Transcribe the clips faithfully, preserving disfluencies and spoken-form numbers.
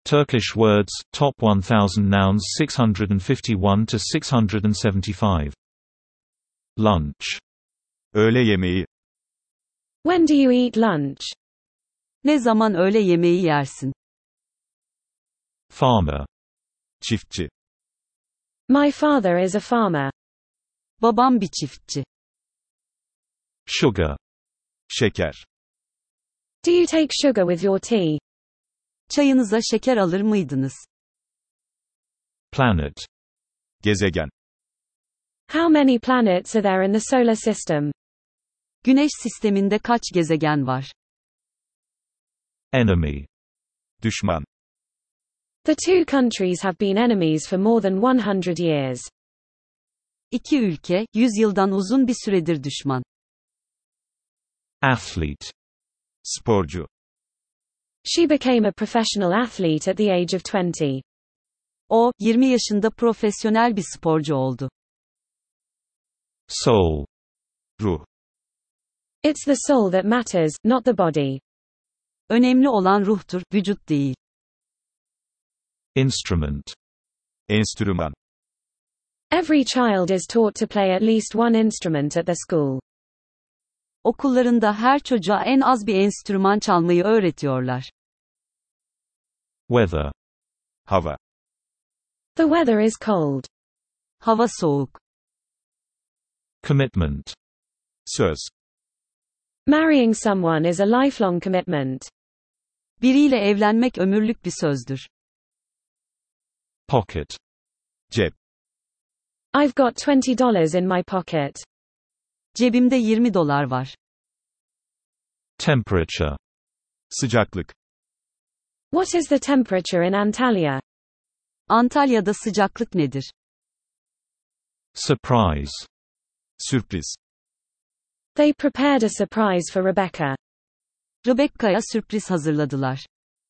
Turkish words, top one thousand nouns six hundred fifty-one to six hundred seventy-five. Lunch. Öğle yemeği. When do you eat lunch? Ne zaman öğle yemeği yersin? Farmer. Çiftçi. My father is a farmer. Babam bir çiftçi. Sugar. Şeker. Do you take sugar with your tea? Çayınıza şeker alır mıydınız? Planet. Gezegen. How many planets are there in the solar system? Güneş sisteminde kaç gezegen var? Enemy. Düşman. The two countries have been enemies for more than one hundred years. İki ülke, yüz yıldan uzun bir süredir düşman. Athlete. Sporcu. She became a professional athlete at the age of twenty. O, yirmi yaşında profesyonel bir sporcu oldu. Soul. Ruh. It's the soul that matters, not the body. Önemli olan ruhtur, vücut değil. Instrument. Enstrüman. Every child is taught to play at least one instrument at the school. Okullarında her çocuğa en az bir enstrüman çalmayı öğretiyorlar. Weather. Hava. The weather is cold. Hava soğuk. Commitment. Söz. Marrying someone is a lifelong commitment. Biriyle evlenmek ömürlük bir sözdür. Pocket. Cep. I've got twenty dollars in my pocket. Cebimde yirmi dolar var. Temperature. Sıcaklık. What is the temperature in Antalya? Antalya'da sıcaklık nedir? Surprise. Sürpriz. They prepared a surprise for Rebecca. Rebecca'ya sürpriz hazırladılar.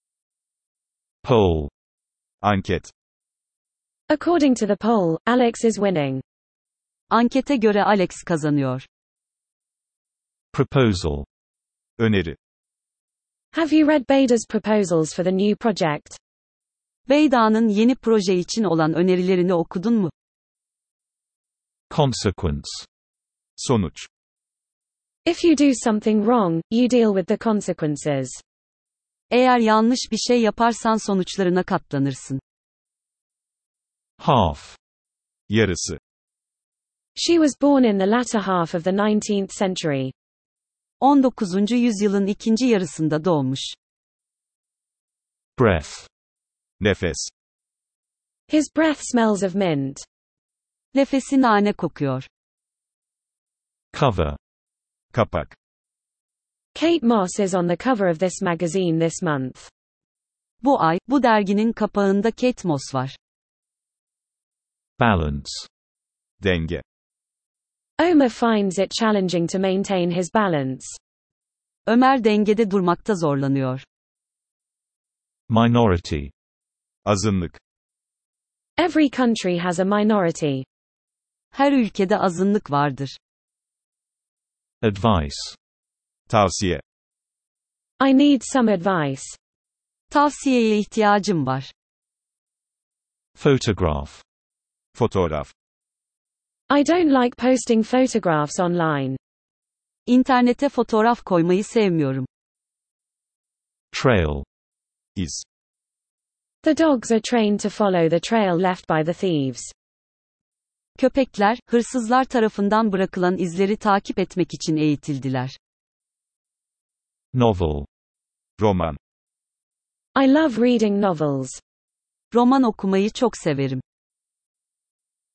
Poll. Anket. According to the poll, Alex is winning. Ankete göre Alex kazanıyor. Proposal. Öneri. Have you read Beyda's proposals for the new project? Beyda'nın yeni proje için olan önerilerini okudun mu? Consequence. Sonuç. If you do something wrong, you deal with the consequences. Eğer yanlış bir şey yaparsan sonuçlarına katlanırsın. Half. Yarısı. She was born in the latter half of the nineteenth century. on dokuzuncu yüzyılın ikinci yarısında doğmuş. Breath. Nefes. His breath smells of mint. Nefesi nane kokuyor. Cover. Kapak. Kate Moss is on the cover of this magazine this month. Bu ay, bu derginin kapağında Kate Moss var. Balance. Denge. Omer finds it challenging to maintain his balance. Ömer dengede durmakta zorlanıyor. Minority. Azınlık. Every country has a minority. Her ülkede azınlık vardır. Advice. Tavsiye. I need some advice. Tavsiyeye ihtiyacım var. Photograph. Fotoğraf. I don't like posting photographs online. İnternete fotoğraf koymayı sevmiyorum. Trail. İz. The dogs are trained to follow the trail left by the thieves. Köpekler, hırsızlar tarafından bırakılan izleri takip etmek için eğitildiler. Novel. Roman. I love reading novels. Roman okumayı çok severim.